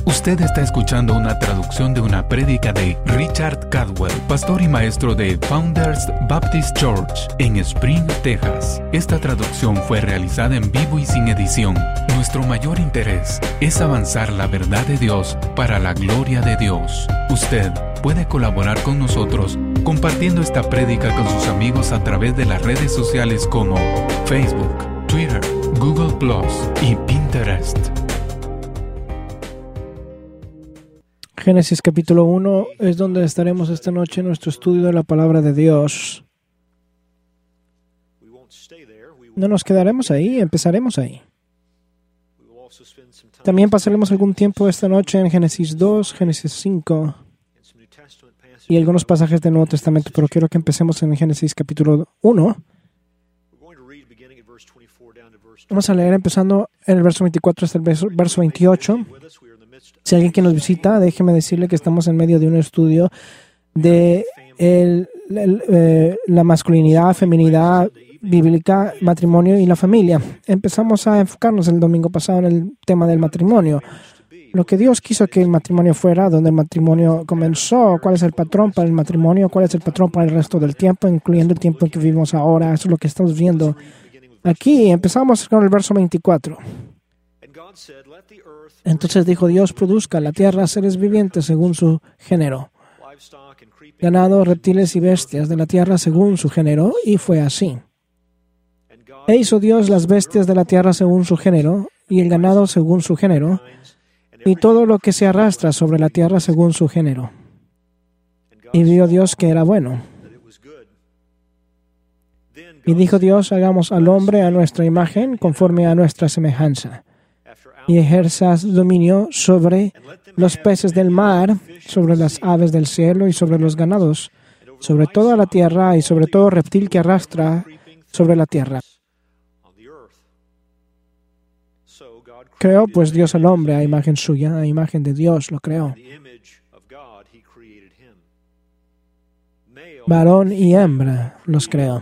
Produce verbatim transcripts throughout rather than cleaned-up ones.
Usted está escuchando una traducción de una prédica de Richard Caldwell, pastor y maestro de Founders Baptist Church en Spring, Texas. Esta traducción fue realizada en vivo y sin edición. Nuestro mayor interés es avanzar la verdad de Dios para la gloria de Dios. Usted puede colaborar con nosotros compartiendo esta prédica con sus amigos a través de las redes sociales como Facebook, Twitter, Google plus y Pinterest. Génesis capítulo uno es donde estaremos esta noche en nuestro estudio de la palabra de Dios. No nos quedaremos ahí, empezaremos ahí. También pasaremos algún tiempo esta noche en Génesis dos, Génesis cinco y algunos pasajes del Nuevo Testamento, pero quiero que empecemos en Génesis capítulo uno. Vamos a leer empezando en el verso veinticuatro hasta el verso, verso veintiocho. Si alguien que nos visita, déjeme decirle que estamos en medio de un estudio de el, el, eh, la masculinidad, feminidad bíblica, matrimonio y la familia. Empezamos a enfocarnos el domingo pasado en el tema del matrimonio. Lo que Dios quiso que el matrimonio fuera, donde el matrimonio comenzó, cuál es el patrón para el matrimonio, cuál es el patrón para el resto del tiempo, incluyendo el tiempo en que vivimos ahora. Eso es lo que estamos viendo aquí. Empezamos con el verso veinticuatro. Entonces dijo Dios, produzca la tierra seres vivientes según su género, ganado, reptiles y bestias de la tierra según su género, y fue así. E hizo Dios las bestias de la tierra según su género, y el ganado según su género, y todo lo que se arrastra sobre la tierra según su género. Y vio Dios que era bueno. Y dijo Dios, hagamos al hombre a nuestra imagen, conforme a nuestra semejanza, y ejerzas dominio sobre los peces del mar, sobre las aves del cielo y sobre los ganados, sobre toda la tierra y sobre todo reptil que arrastra sobre la tierra. Creó pues Dios al hombre a imagen suya, a imagen de Dios lo creó. Varón y hembra los creó.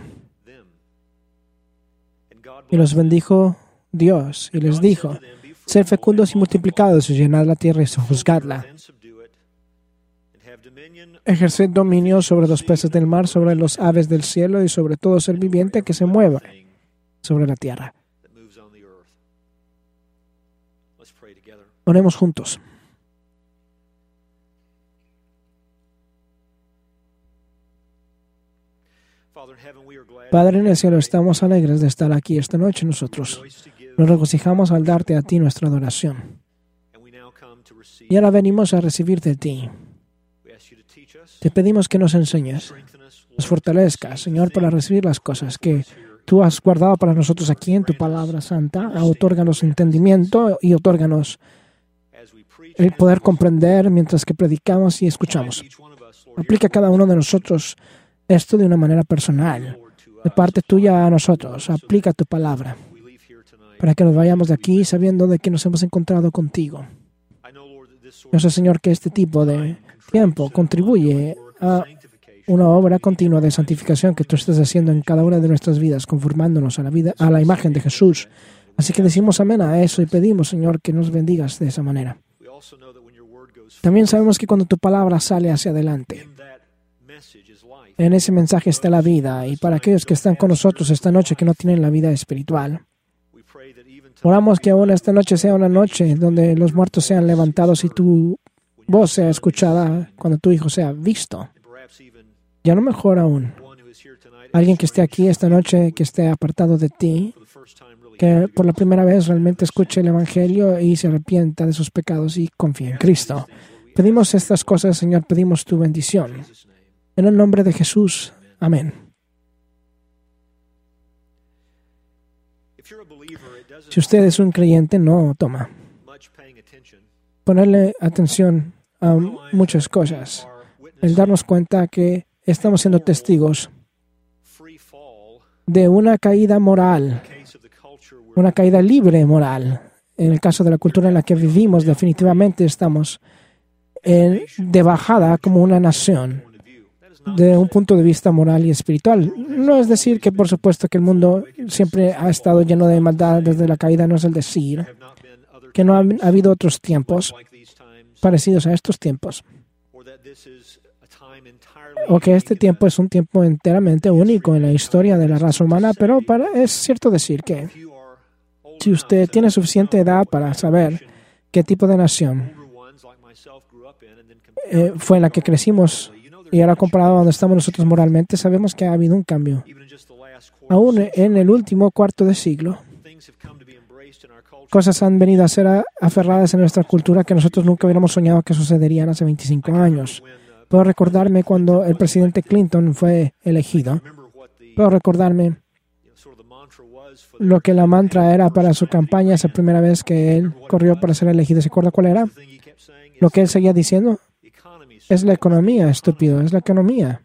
Y los bendijo Dios y les dijo, sed fecundos y multiplicados y llenad la tierra y sojuzgadla. Ejerced dominio sobre los peces del mar, sobre los aves del cielo y sobre todo ser viviente que se mueva sobre la tierra. Oremos juntos. Padre en el cielo, estamos alegres de estar aquí esta noche nosotros. Nos regocijamos al darte a ti nuestra adoración. Y ahora venimos a recibir de ti. Te pedimos que nos enseñes, nos fortalezcas, Señor, para recibir las cosas que tú has guardado para nosotros aquí en tu palabra santa. Otórganos entendimiento y otórganos el poder comprender mientras que predicamos y escuchamos. Aplica a cada uno de nosotros esto de una manera personal, de parte tuya a nosotros. Aplica tu palabra, para que nos vayamos de aquí sabiendo de que nos hemos encontrado contigo. Yo sé, Señor, que este tipo de tiempo contribuye a una obra continua de santificación que tú estás haciendo en cada una de nuestras vidas, conformándonos a la vida, a la imagen de Jesús. Así que decimos amén a eso y pedimos, Señor, que nos bendigas de esa manera. También sabemos que cuando tu palabra sale hacia adelante, en ese mensaje está la vida, y para aquellos que están con nosotros esta noche que no tienen la vida espiritual, oramos que aún esta noche sea una noche donde los muertos sean levantados y tu voz sea escuchada cuando tu Hijo sea visto. Y a lo mejor aún, alguien que esté aquí esta noche, que esté apartado de ti, que por la primera vez realmente escuche el Evangelio y se arrepienta de sus pecados y confíe en Cristo. Pedimos estas cosas, Señor, pedimos tu bendición. En el nombre de Jesús. Amén. Si usted es un creyente, no toma ponerle atención a muchas cosas. El darnos cuenta que estamos siendo testigos de una caída moral, una caída libre moral. En el caso de la cultura en la que vivimos, definitivamente estamos en, de bajada como una nación, de un punto de vista moral y espiritual. No es decir que, por supuesto, que el mundo siempre ha estado lleno de maldad desde la caída, no es el decir que no ha, ha habido otros tiempos parecidos a estos tiempos, o que este tiempo es un tiempo enteramente único en la historia de la raza humana, pero para, es cierto decir que si usted tiene suficiente edad para saber qué tipo de nación eh, fue en la que crecimos y ahora comparado a donde estamos nosotros moralmente, sabemos que ha habido un cambio. Aún en el último cuarto de siglo, cosas han venido a ser aferradas en nuestra cultura que nosotros nunca hubiéramos soñado que sucederían hace veinticinco años. Puedo recordarme cuando el presidente Clinton fue elegido. Puedo recordarme lo que la mantra era para su campaña esa primera vez que él corrió para ser elegido. ¿Se acuerda cuál era? Lo que él seguía diciendo es la economía, estúpido, es la economía.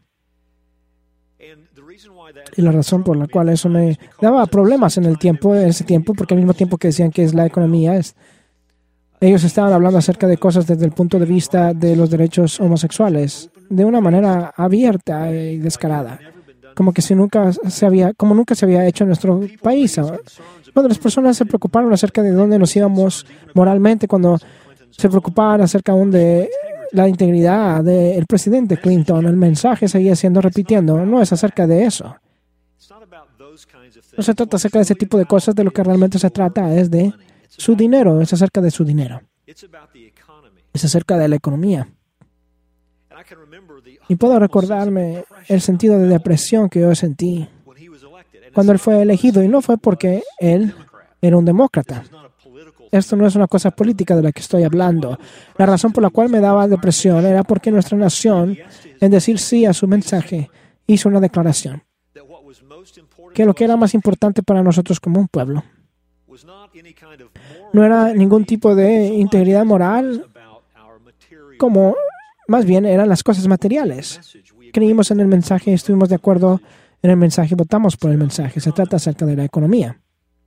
Y la razón por la cual eso me daba problemas en el tiempo, en ese tiempo, porque al mismo tiempo que decían que es la economía, es, ellos estaban hablando acerca de cosas desde el punto de vista de los derechos homosexuales, de una manera abierta y descarada, como que si nunca se había, como nunca se había hecho en nuestro país. Cuando las personas se preocuparon acerca de dónde nos íbamos moralmente, cuando se preocupaban acerca aún de la integridad del presidente Clinton, el mensaje seguía siendo repitiendo, no es acerca de eso. No se trata acerca de ese tipo de cosas, de lo que realmente se trata es de su dinero, es acerca de su dinero. Es acerca de la economía. Y puedo recordarme el sentido de depresión que yo sentí cuando él fue elegido, y no fue porque él era un demócrata. Esto no es una cosa política de la que estoy hablando. La razón por la cual me daba depresión era porque nuestra nación, en decir sí a su mensaje, hizo una declaración que lo que era más importante para nosotros como un pueblo no era ningún tipo de integridad moral, como más bien eran las cosas materiales. Creímos en el mensaje, estuvimos de acuerdo en el mensaje, votamos por el mensaje. Se trata acerca de la economía.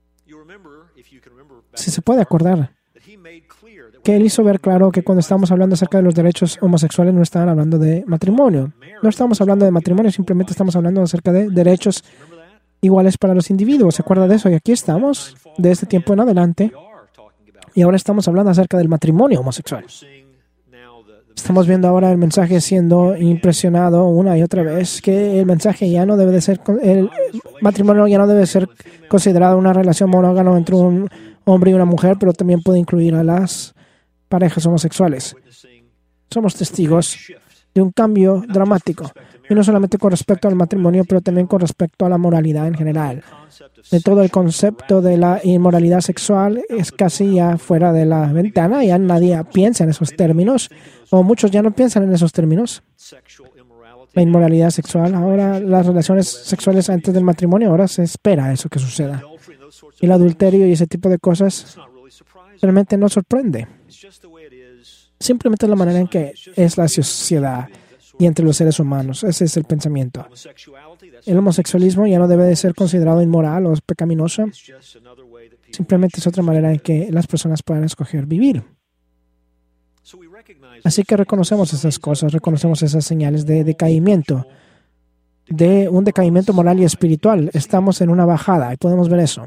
Si se puede acordar que él hizo ver claro que cuando estamos hablando acerca de los derechos homosexuales no estaban hablando de matrimonio. No estamos hablando de matrimonio, simplemente estamos hablando acerca de derechos iguales para los individuos. ¿Se acuerda de eso? Y aquí estamos, de este tiempo en adelante, y ahora estamos hablando acerca del matrimonio homosexual. Estamos viendo ahora el mensaje siendo impresionado una y otra vez, que el mensaje ya no debe de ser, el matrimonio ya no debe ser considerado una relación monógama entre un hombre y una mujer, pero también puede incluir a las parejas homosexuales. Somos testigos de un cambio dramático, y no solamente con respecto al matrimonio, pero también con respecto a la moralidad en general. De todo el concepto de la inmoralidad sexual es casi ya fuera de la ventana, ya nadie piensa en esos términos, o muchos ya no piensan en esos términos. La inmoralidad sexual, ahora las relaciones sexuales antes del matrimonio, ahora se espera eso que suceda. Y el adulterio y ese tipo de cosas realmente no sorprende. Simplemente es la manera en que es la sociedad y entre los seres humanos. Ese es el pensamiento. El homosexualismo ya no debe de ser considerado inmoral o pecaminoso. Simplemente es otra manera en que las personas puedan escoger vivir. Así que reconocemos esas cosas, reconocemos esas señales de decaimiento, de un decaimiento moral y espiritual. Estamos en una bajada y podemos ver eso.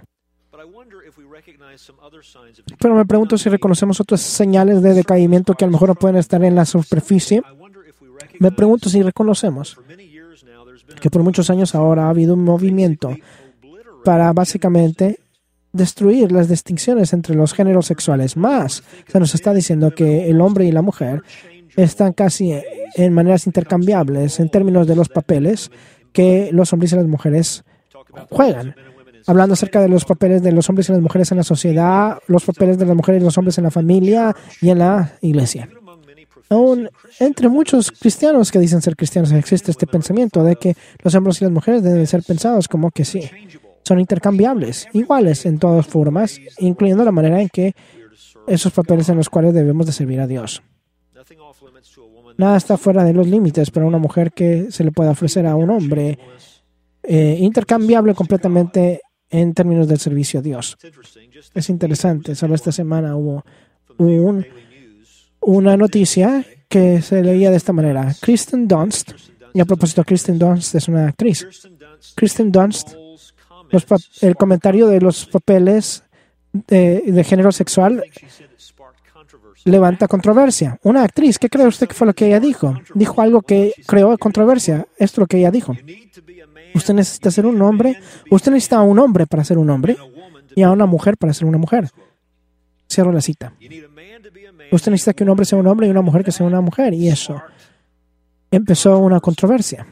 Pero me pregunto si reconocemos otras señales de decaimiento que a lo mejor no pueden estar en la superficie. Me pregunto si reconocemos que por muchos años ahora ha habido un movimiento para básicamente destruir las distinciones entre los géneros sexuales. Más se nos está diciendo que el hombre y la mujer están casi en maneras intercambiables en términos de los papeles que los hombres y las mujeres juegan. Hablando acerca de los papeles de los hombres y las mujeres en la sociedad, los papeles de las mujeres y los hombres en la familia y en la iglesia. Aún entre muchos cristianos que dicen ser cristianos existe este pensamiento de que los hombres y las mujeres deben ser pensados como que sí, son intercambiables, iguales en todas formas, incluyendo la manera en que esos papeles en los cuales debemos de servir a Dios. Nada está fuera de los límites para una mujer que se le pueda ofrecer a un hombre, eh, intercambiable completamente en términos del servicio a Dios. Es interesante, solo esta semana hubo un, una noticia que se leía de esta manera. Kirsten Dunst, y a propósito, Kirsten Dunst es una actriz. Kirsten Dunst, los el comentario de los papeles de, de género sexual levanta controversia. Una actriz, ¿qué cree usted que fue lo que ella dijo? Dijo algo que creó controversia. Esto es lo que ella dijo. Usted necesita ser un hombre. Usted necesita a un hombre para ser un hombre y a una mujer para ser una mujer. Cierro la cita. Usted necesita que un hombre sea un hombre y una mujer que sea una mujer. Y eso empezó una controversia.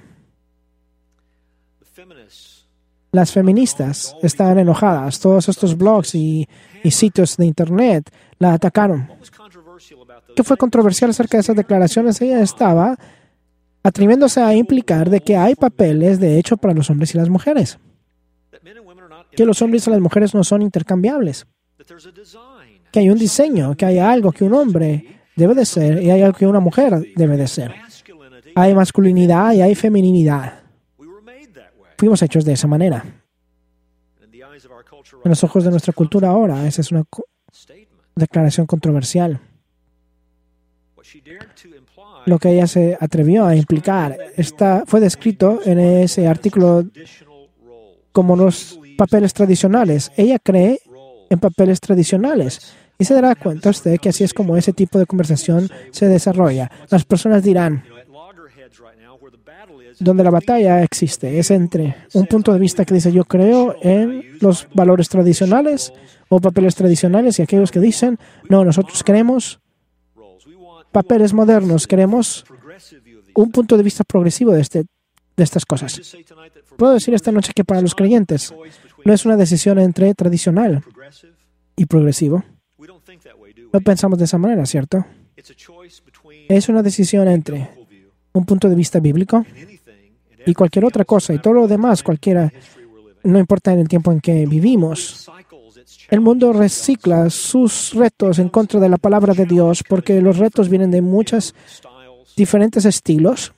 Las feministas estaban enojadas. Todos estos blogs y, y sitios de internet la atacaron. ¿Qué fue controversial acerca de esas declaraciones? Ella estaba atreviéndose a implicar de que hay papeles de hecho para los hombres y las mujeres. Que los hombres y las mujeres no son intercambiables. Que hay un diseño, que hay algo que un hombre debe de ser y hay algo que una mujer debe de ser. Hay masculinidad y hay feminidad. Fuimos hechos de esa manera. En los ojos de nuestra cultura ahora, esa es una co- declaración controversial. Lo que ella se atrevió a implicar está, fue descrito en ese artículo como los papeles tradicionales. Ella cree en papeles tradicionales. Y se dará cuenta usted que así es como ese tipo de conversación se desarrolla. Las personas dirán, donde la batalla existe, es entre un punto de vista que dice yo creo en los valores tradicionales o papeles tradicionales y aquellos que dicen, no, nosotros queremos papeles modernos, queremos un punto de vista progresivo de, este, de estas cosas. Puedo decir esta noche que para los creyentes no es una decisión entre tradicional y progresivo. No pensamos de esa manera, ¿cierto? Es una decisión entre un punto de vista bíblico y cualquier otra cosa, y todo lo demás, cualquiera, no importa en el tiempo en que vivimos. El mundo recicla sus retos en contra de la palabra de Dios, porque los retos vienen de muchos diferentes estilos.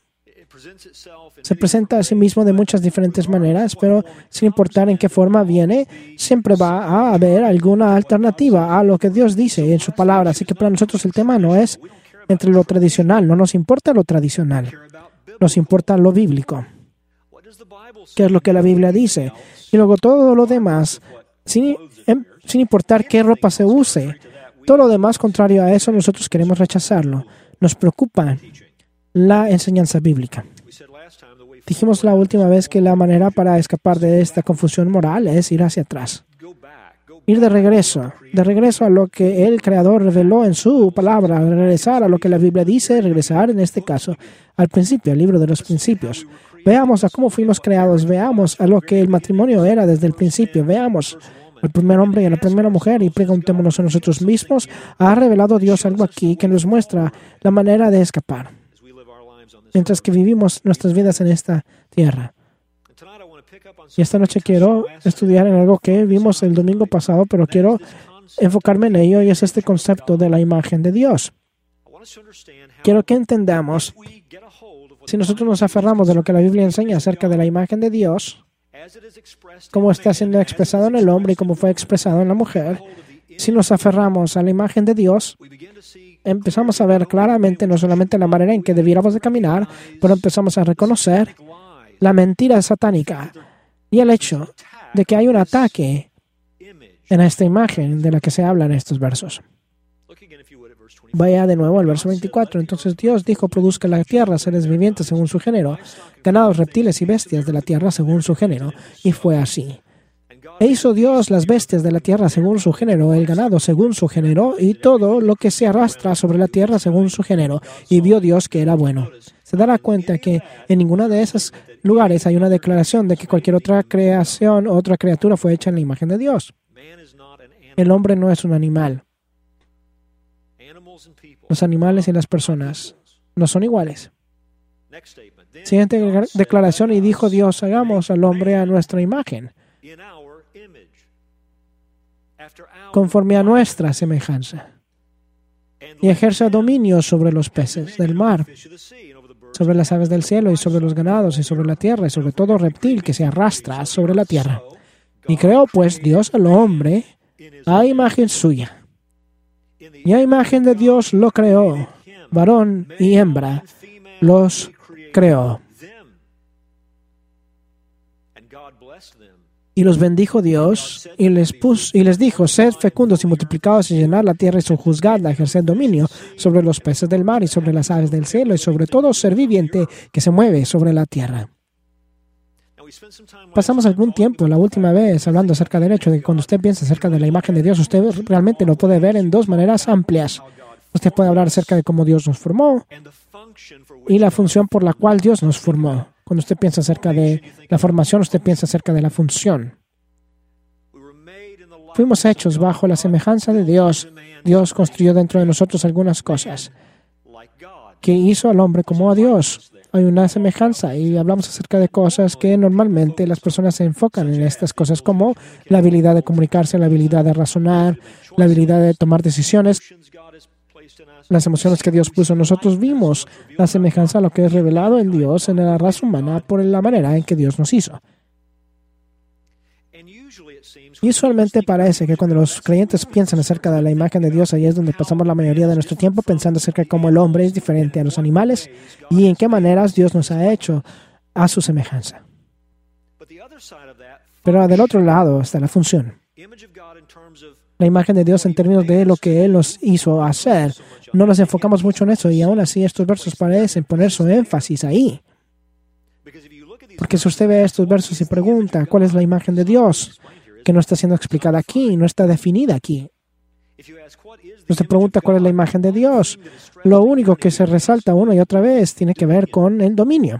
Se presenta a sí mismo de muchas diferentes maneras, pero sin importar en qué forma viene, siempre va a haber alguna alternativa a lo que Dios dice en su palabra. Así que para nosotros el tema no es entre lo tradicional, no nos importa lo tradicional, nos importa lo bíblico. ¿Qué es lo que la Biblia dice? Y luego todo lo demás, sin, sin importar qué ropa se use, todo lo demás contrario a eso, nosotros queremos rechazarlo. Nos preocupa la enseñanza bíblica. Dijimos la última vez que la manera para escapar de esta confusión moral es ir hacia atrás. Ir de regreso, de regreso a lo que el Creador reveló en su palabra, regresar a lo que la Biblia dice, regresar en este caso al principio, al libro de los principios. Veamos a cómo fuimos creados, veamos a lo que el matrimonio era desde el principio, veamos al primer hombre y a la primera mujer y preguntémonos a nosotros mismos, ¿ha revelado Dios algo aquí que nos muestra la manera de escapar mientras que vivimos nuestras vidas en esta tierra? Y esta noche quiero estudiar en algo que vimos el domingo pasado, pero quiero enfocarme en ello y es este concepto de la imagen de Dios. Quiero que entendamos, si nosotros nos aferramos de lo que la Biblia enseña acerca de la imagen de Dios, cómo está siendo expresado en el hombre y cómo fue expresado en la mujer, si nos aferramos a la imagen de Dios, empezamos a ver claramente no solamente la manera en que debiéramos de caminar, pero empezamos a reconocer la mentira satánica y el hecho de que hay un ataque en esta imagen de la que se habla en estos versos. Vaya de nuevo al verso veinticuatro. Entonces Dios dijo, produzca la tierra seres vivientes según su género, ganados, reptiles y bestias de la tierra según su género. Y fue así. E hizo Dios las bestias de la tierra según su género, el ganado según su género, y todo lo que se arrastra sobre la tierra según su género. Y vio Dios que era bueno. Se dará cuenta que en ninguno de esos lugares hay una declaración de que cualquier otra creación o otra criatura fue hecha en la imagen de Dios. El hombre no es un animal. Los animales y las personas no son iguales. Siguiente declaración, y dijo Dios, hagamos al hombre a nuestra imagen, conforme a nuestra semejanza, y ejerza dominio sobre los peces del mar, sobre las aves del cielo y sobre los ganados y sobre la tierra y sobre todo reptil que se arrastra sobre la tierra. Y creó pues Dios al hombre a imagen suya. Y a imagen de Dios lo creó, varón y hembra los creó. Y los bendijo Dios y les, puso, y les dijo, sed fecundos y multiplicados y llenad la tierra y sojuzgadla, ejerced dominio sobre los peces del mar y sobre las aves del cielo y sobre todo ser viviente que se mueve sobre la tierra. Pasamos algún tiempo la última vez hablando acerca del hecho de que cuando usted piensa acerca de la imagen de Dios, usted realmente lo puede ver en dos maneras amplias. Usted puede hablar acerca de cómo Dios nos formó y la función por la cual Dios nos formó. Cuando usted piensa acerca de la formación, usted piensa acerca de la función. Fuimos hechos bajo la semejanza de Dios. Dios construyó dentro de nosotros algunas cosas que hizo al hombre como a Dios. Hay una semejanza y hablamos acerca de cosas que normalmente las personas se enfocan en estas cosas como la habilidad de comunicarse, la habilidad de razonar, la habilidad de tomar decisiones, las emociones que Dios puso. Nosotros vimos la semejanza a lo que es revelado en Dios en la raza humana por la manera en que Dios nos hizo. Y usualmente parece que cuando los creyentes piensan acerca de la imagen de Dios, ahí es donde pasamos la mayoría de nuestro tiempo pensando acerca de cómo el hombre es diferente a los animales y en qué maneras Dios nos ha hecho a su semejanza. Pero del otro lado está la función. La imagen de Dios en términos de lo que Él nos hizo hacer. No nos enfocamos mucho en eso y aún así estos versos parecen poner su énfasis ahí. Porque si usted ve estos versos y pregunta cuál es la imagen de Dios, que no está siendo explicada aquí, no está definida aquí. Usted pregunta cuál es la imagen de Dios. Lo único que se resalta una y otra vez tiene que ver con el dominio.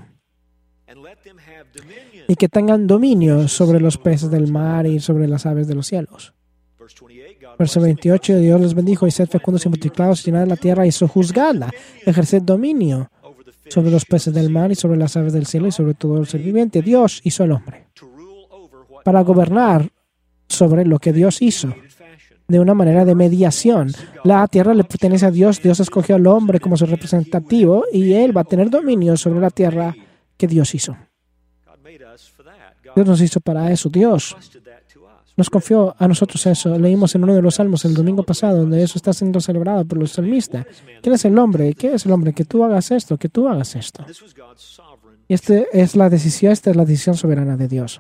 Y que tengan dominio sobre los peces del mar y sobre las aves de los cielos. Verso veintiocho, Dios les bendijo y sed fecundos y multiplicados y llenad la tierra y sojuzgadla, ejerced dominio sobre los peces del mar y sobre las aves del cielo y sobre todo el ser viviente. Dios hizo al hombre para gobernar sobre lo que Dios hizo, de una manera de mediación. La tierra le pertenece a Dios, Dios escogió al hombre como su representativo y Él va a tener dominio sobre la tierra que Dios hizo. Dios nos hizo para eso, Dios nos confió a nosotros eso. Leímos en uno de los salmos el domingo pasado, donde eso está siendo celebrado por los salmistas. ¿Quién es el hombre? ¿Qué es el hombre? Que tú hagas esto, que tú hagas esto. Y este es la decisión, esta es la decisión soberana de Dios.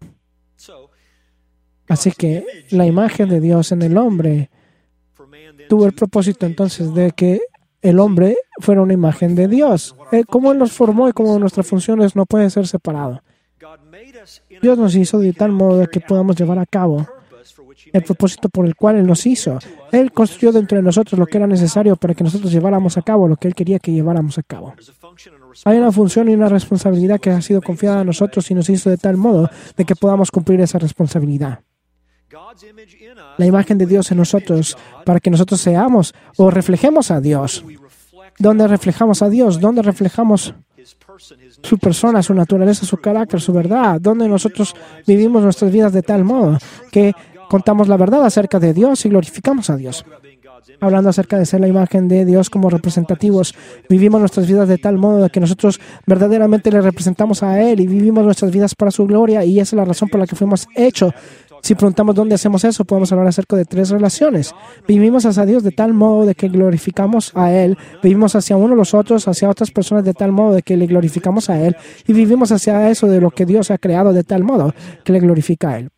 Así que la imagen de Dios en el hombre tuvo el propósito entonces de que el hombre fuera una imagen de Dios. Cómo Él nos formó y cómo nuestras funciones no pueden ser separadas. Dios nos hizo de tal modo de que podamos llevar a cabo el propósito por el cual Él nos hizo. Él construyó dentro de nosotros lo que era necesario para que nosotros lleváramos a cabo lo que Él quería que lleváramos a cabo. Hay una función y una responsabilidad que ha sido confiada a nosotros y nos hizo de tal modo de que podamos cumplir esa responsabilidad. La imagen de Dios en nosotros para que nosotros seamos o reflejemos a Dios. ¿Dónde reflejamos a Dios? ¿Dónde reflejamos su persona, su naturaleza, su carácter, su verdad? ¿Dónde nosotros vivimos nuestras vidas de tal modo que contamos la verdad acerca de Dios y glorificamos a Dios? Hablando acerca de ser la imagen de Dios como representativos, vivimos nuestras vidas de tal modo que nosotros verdaderamente le representamos a Él y vivimos nuestras vidas para su gloria, y esa es la razón por la que fuimos hechos. Si preguntamos dónde hacemos eso, podemos hablar acerca de tres relaciones. Vivimos hacia Dios de tal modo de que glorificamos a Él. Vivimos hacia uno los otros, hacia otras personas de tal modo de que le glorificamos a Él. Y vivimos hacia eso de lo que Dios ha creado de tal modo que le glorifica a Él.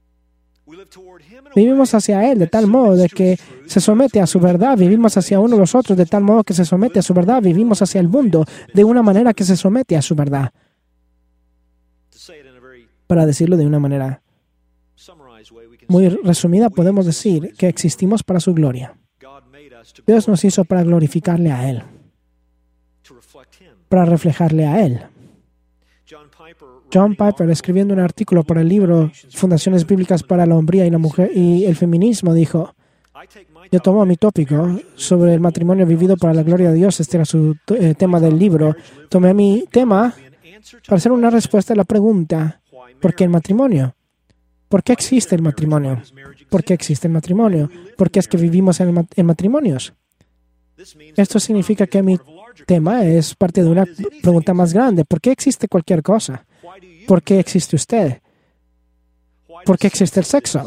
Vivimos hacia Él de tal modo de que se somete a su verdad. Vivimos hacia uno los otros de tal modo que se somete a su verdad. Vivimos hacia el mundo de una manera que se somete a su verdad. Para decirlo de una manera muy resumida, podemos decir que existimos para su gloria. Dios nos hizo para glorificarle a Él, para reflejarle a Él. John Piper, escribiendo un artículo para el libro Fundaciones Bíblicas para la Hombría y la Mujer y el Feminismo, dijo: yo tomo mi tópico sobre el matrimonio vivido para la gloria de Dios, este era su eh, tema del libro, tomé mi tema para hacer una respuesta a la pregunta: ¿por qué el matrimonio? ¿Por qué existe el matrimonio? ¿Por qué existe el matrimonio? ¿Por qué es que vivimos en, en matrimonios? Esto significa que mi tema es parte de una pregunta más grande. ¿Por qué existe cualquier cosa? ¿Por qué existe usted? ¿Por qué existe el sexo?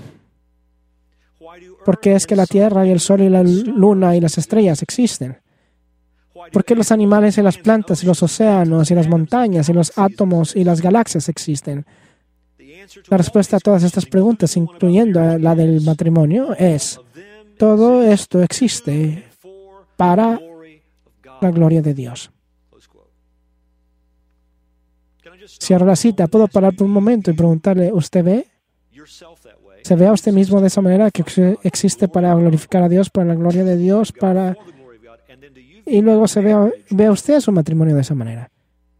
¿Por qué es que la Tierra y el Sol y la Luna y las estrellas existen? ¿Por qué los animales y las plantas y los océanos y las montañas y los átomos y las galaxias existen? La respuesta a todas estas preguntas, incluyendo la del matrimonio, es: todo esto existe para la gloria de Dios. Cierro la cita. ¿Puedo parar por un momento y preguntarle, ¿usted ve? ¿Se ve a usted mismo de esa manera, que existe para glorificar a Dios, para la gloria de Dios, para... y luego se ve, ve a usted su matrimonio de esa manera?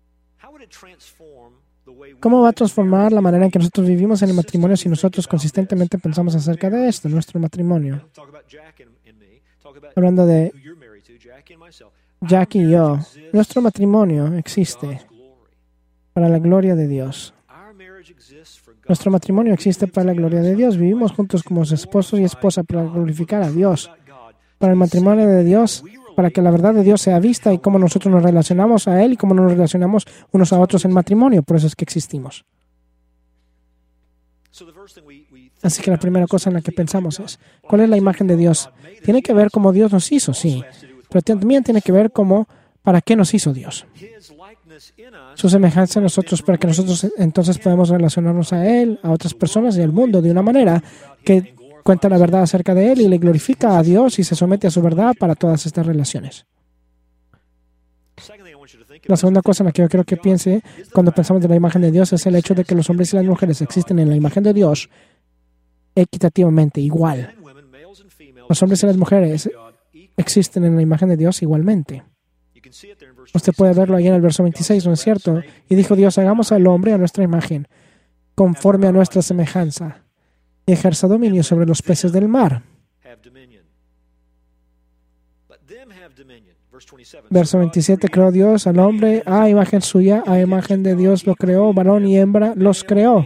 ¿Cómo va a transformar la manera en que nosotros vivimos en el matrimonio si nosotros consistentemente pensamos acerca de esto, nuestro matrimonio? Hablando de Jack y yo, nuestro matrimonio existe para la gloria de Dios. Nuestro matrimonio existe para la gloria de Dios. Vivimos juntos como esposo y esposa para glorificar a Dios. Para el matrimonio de Dios, para que la verdad de Dios sea vista y cómo nosotros nos relacionamos a Él y cómo nos relacionamos unos a otros en matrimonio. Por eso es que existimos. Así que la primera cosa en la que pensamos es, ¿cuál es la imagen de Dios? Tiene que ver cómo Dios nos hizo, sí. Pero también tiene que ver cómo, ¿para qué nos hizo Dios? Su semejanza en nosotros, para que nosotros entonces podamos relacionarnos a Él, a otras personas y al mundo de una manera que cuenta la verdad acerca de Él y le glorifica a Dios y se somete a su verdad para todas estas relaciones. La segunda cosa en la que yo quiero que piense cuando pensamos de la imagen de Dios es el hecho de que los hombres y las mujeres existen en la imagen de Dios equitativamente, igual. Los hombres y las mujeres existen en la imagen de Dios igualmente. Usted puede verlo ahí en el verso veintiséis, ¿no es cierto? Y dijo Dios, hagamos al hombre a nuestra imagen, conforme a nuestra semejanza, y ejerza dominio sobre los peces del mar. Verso veintisiete, creó Dios al hombre a imagen suya, a imagen de Dios lo creó, varón y hembra los creó.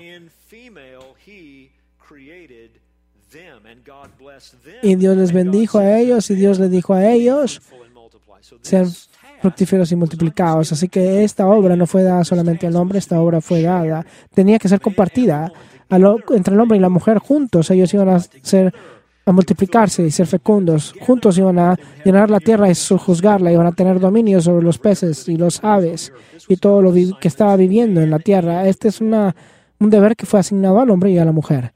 Y Dios les bendijo a ellos, y Dios les dijo a ellos, sean fructíferos y multiplicados. Así que esta obra no fue dada solamente al hombre, esta obra fue dada, tenía que ser compartida a lo, entre el hombre y la mujer juntos. Ellos iban a, ser, a multiplicarse y ser fecundos. Juntos iban a llenar la tierra y sojuzgarla, iban a tener dominio sobre los peces y los aves y todo lo que estaba viviendo en la tierra. Este es una, un deber que fue asignado al hombre y a la mujer.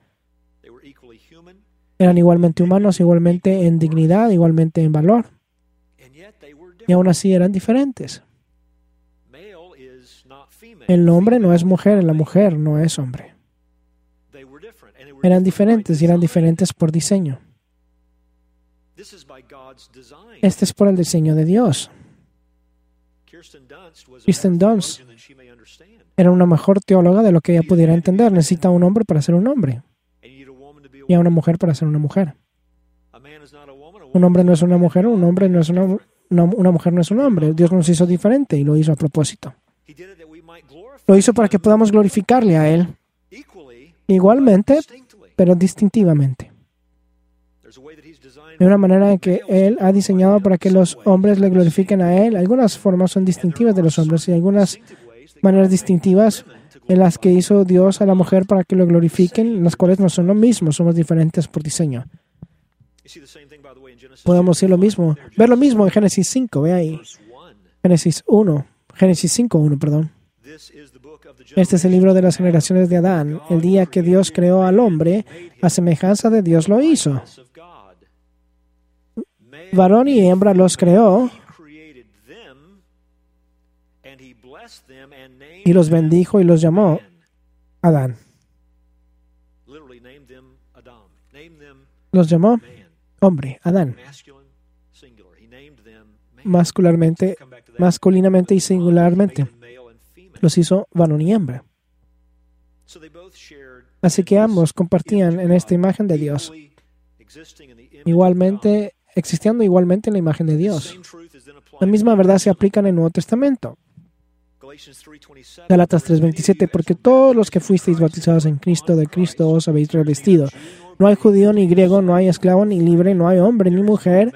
Eran igualmente humanos, igualmente en dignidad, igualmente en valor. Y aún así eran diferentes. El hombre no es mujer, la mujer no es hombre. Eran diferentes y eran diferentes por diseño. Este es por el diseño de Dios. Kirsten Dunst era una mejor teóloga de lo que ella pudiera entender. Necesita un hombre para ser un hombre y a una mujer para ser una mujer. Un hombre no es una mujer, un hombre no es una, una, una mujer no es un hombre. Dios nos hizo diferente y lo hizo a propósito. Lo hizo para que podamos glorificarle a Él igualmente, pero distintivamente. De una manera en que Él ha diseñado para que los hombres le glorifiquen a Él. Algunas formas son distintivas de los hombres y algunas maneras distintivas en las que hizo Dios a la mujer para que lo glorifiquen, las cuales no son lo mismo, somos diferentes por diseño. Podemos decir lo mismo, ver lo mismo en Génesis cinco, ve ahí. Génesis uno, Génesis cinco, uno, perdón. Este es el libro de las generaciones de Adán. El día que Dios creó al hombre, a semejanza de Dios lo hizo. Varón y hembra los creó y los bendijo y los llamó Adán. Los llamó hombre, Adán. Masculinamente, masculinamente y singularmente. Los hizo varón y hembra. Así que ambos compartían en esta imagen de Dios. Igualmente, existiendo igualmente en la imagen de Dios. La misma verdad se aplica en el Nuevo Testamento. Gálatas tres veintisiete, porque todos los que fuisteis bautizados en Cristo, de Cristo os habéis revestido. No hay judío ni griego, no hay esclavo ni libre, no hay hombre ni mujer,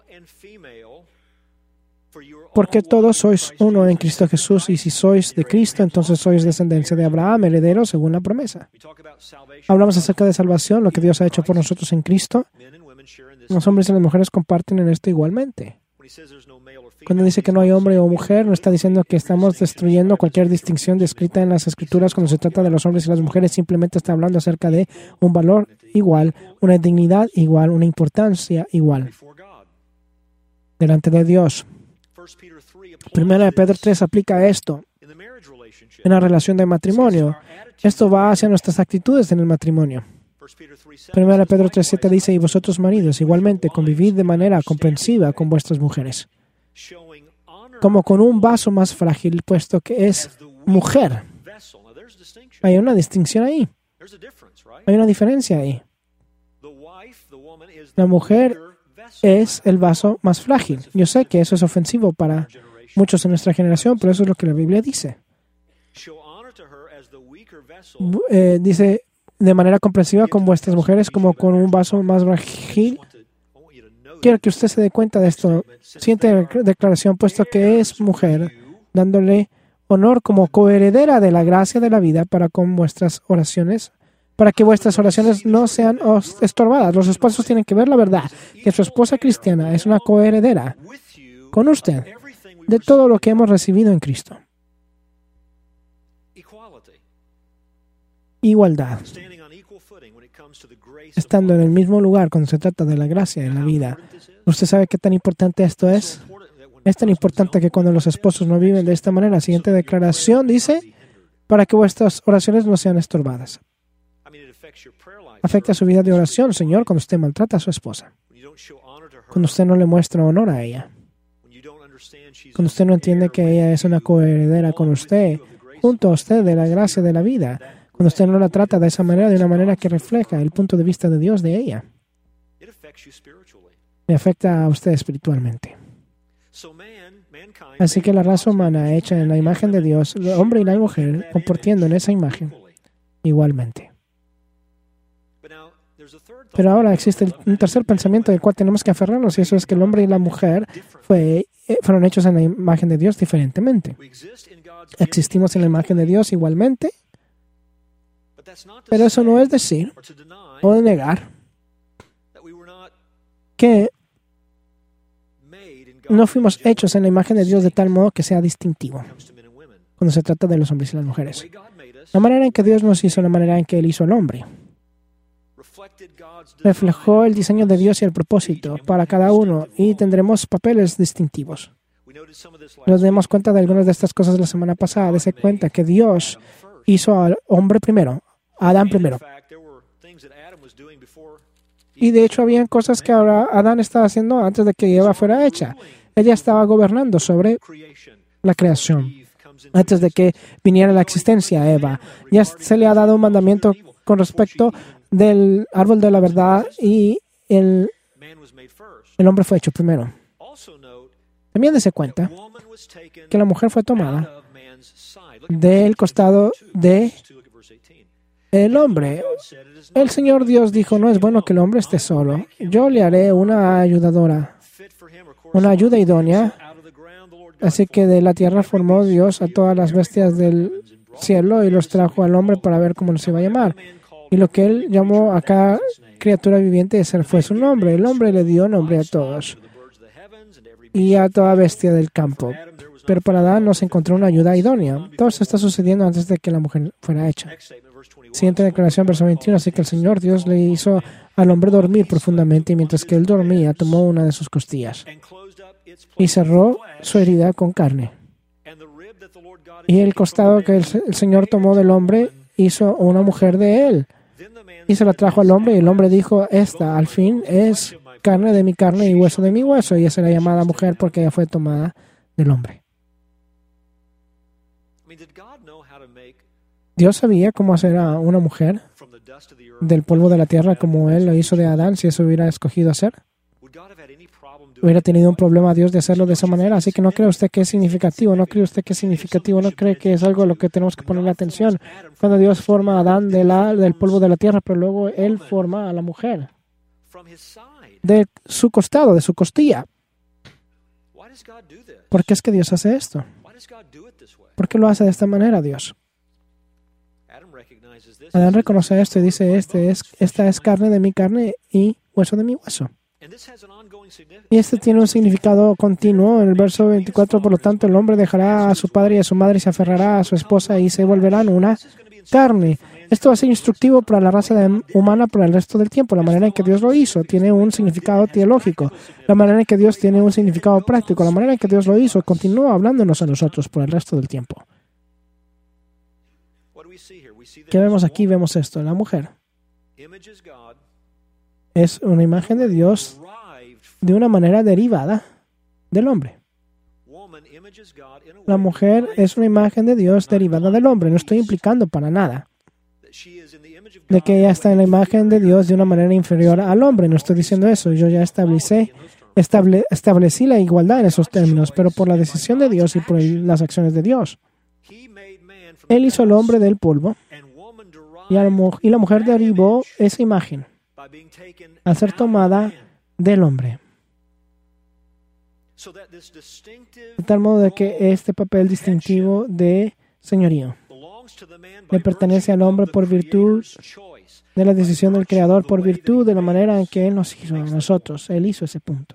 porque todos sois uno en Cristo Jesús, y si sois de Cristo, entonces sois descendencia de Abraham, heredero según la promesa. Hablamos acerca de salvación, lo que Dios ha hecho por nosotros en Cristo. Los hombres y las mujeres comparten en esto igualmente. Cuando dice que no hay hombre o mujer, no está diciendo que estamos destruyendo cualquier distinción descrita en las Escrituras cuando se trata de los hombres y las mujeres. Simplemente está hablando acerca de un valor igual, una dignidad igual, una importancia igual delante de Dios. Primera de Pedro tres aplica esto en la relación de matrimonio. Esto va hacia nuestras actitudes en el matrimonio. Primera de Pedro tres siete dice, y vosotros maridos, igualmente, convivid de manera comprensiva con vuestras mujeres, como con un vaso más frágil, puesto que es mujer. Hay una distinción ahí. Hay una diferencia ahí. La mujer es el vaso más frágil. Yo sé que eso es ofensivo para muchos en nuestra generación, pero eso es lo que la Biblia dice. Eh, dice, de manera comprensiva con vuestras mujeres, como con un vaso más frágil. Quiero que usted se dé cuenta de esto. Siguiente declaración, puesto que es mujer, dándole honor como coheredera de la gracia de la vida para con vuestras oraciones, para que vuestras oraciones no sean estorbadas. Los esposos tienen que ver la verdad, que su esposa cristiana es una coheredera con usted de todo lo que hemos recibido en Cristo. Igualdad. Estando en el mismo lugar cuando se trata de la gracia en la vida. ¿Usted sabe qué tan importante esto es? Es tan importante que cuando los esposos no viven de esta manera, la siguiente declaración dice, para que vuestras oraciones no sean estorbadas. Afecta su vida de oración, Señor, cuando usted maltrata a su esposa. Cuando usted no le muestra honor a ella. Cuando usted no entiende que ella es una coheredera con usted, junto a usted de la gracia de la vida. Cuando usted no la trata de esa manera, de una manera que refleja el punto de vista de Dios de ella. Le afecta a usted espiritualmente. Así que la raza humana hecha en la imagen de Dios, el hombre y la mujer, compartiendo en esa imagen igualmente. Pero ahora existe un tercer pensamiento del cual tenemos que aferrarnos, y eso es que el hombre y la mujer fue, fueron hechos en la imagen de Dios diferentemente. Existimos en la imagen de Dios igualmente, pero eso no es decir o negar que no fuimos hechos en la imagen de Dios de tal modo que sea distintivo cuando se trata de los hombres y las mujeres. La manera en que Dios nos hizo, la manera en que Él hizo al hombre, reflejó el diseño de Dios y el propósito para cada uno, y tendremos papeles distintivos. Nos demos cuenta de algunas de estas cosas la semana pasada. Dese cuenta que Dios hizo al hombre primero, a Adán primero. Y de hecho, habían cosas que ahora Adán estaba haciendo antes de que Eva fuera hecha. Ella estaba gobernando sobre la creación antes de que viniera la existencia a Eva. Ya se le ha dado un mandamiento con respecto del árbol de la verdad, y el, el hombre fue hecho primero. También dése cuenta que la mujer fue tomada del costado de el hombre. El Señor Dios dijo, no es bueno que el hombre esté solo. Yo le haré una ayudadora, una ayuda idónea. Así que de la tierra formó Dios a todas las bestias del cielo y los trajo al hombre para ver cómo se iba a llamar. Y lo que Él llamó a cada criatura viviente, ese fue su nombre. El hombre le dio nombre a todos y a toda bestia del campo. Pero para Adán no se encontró una ayuda idónea. Todo esto está sucediendo antes de que la mujer fuera hecha. Siguiente declaración, verso veintiuno. Así que el Señor Dios le hizo al hombre dormir profundamente, y mientras que él dormía, tomó una de sus costillas y cerró su herida con carne. Y el costado que el, el Señor tomó del hombre, hizo una mujer de él y se la trajo al hombre, y el hombre dijo, esta al fin es carne de mi carne y hueso de mi hueso. Y ella será llamada mujer porque ella fue tomada del hombre. Dios sabía cómo hacer a una mujer del polvo de la tierra como Él lo hizo de Adán, si eso hubiera escogido hacer. Hubiera tenido un problema a Dios de hacerlo de esa manera. Así que no cree usted que es significativo, no cree usted que es significativo, no cree que es algo a lo que tenemos que ponerle atención. Cuando Dios forma a Adán de la, del polvo de la tierra, pero luego Él forma a la mujer de su costado, de su costilla. ¿Por qué es que Dios hace esto? ¿Por qué lo hace de esta manera, Dios? Adán reconoce esto y dice, este es, esta es carne de mi carne y hueso de mi hueso. Y este tiene un significado continuo. En el verso veinticuatro, por lo tanto, el hombre dejará a su padre y a su madre y se aferrará a su esposa y se volverán una carne. Esto va a ser instructivo para la raza de, humana por el resto del tiempo. La manera en que Dios lo hizo tiene un significado teológico. La manera en que Dios tiene un significado práctico. La manera en que Dios lo hizo continúa hablándonos a nosotros por el resto del tiempo. ¿Qué vemos aquí? Vemos esto. La mujer es una imagen de Dios de una manera derivada del hombre. La mujer es una imagen de Dios derivada del hombre. No estoy implicando para nada de que ella está en la imagen de Dios de una manera inferior al hombre. No estoy diciendo eso. Yo ya establecí, estable, establecí la igualdad en esos términos, pero por la decisión de Dios y por el, las acciones de Dios. Él hizo al hombre del polvo y, a la, y la mujer derivó esa imagen al ser tomada del hombre. De tal modo de que este papel distintivo de señorío le pertenece al hombre por virtud de la decisión del Creador, por virtud de la manera en que Él nos hizo a nosotros. Él hizo ese punto.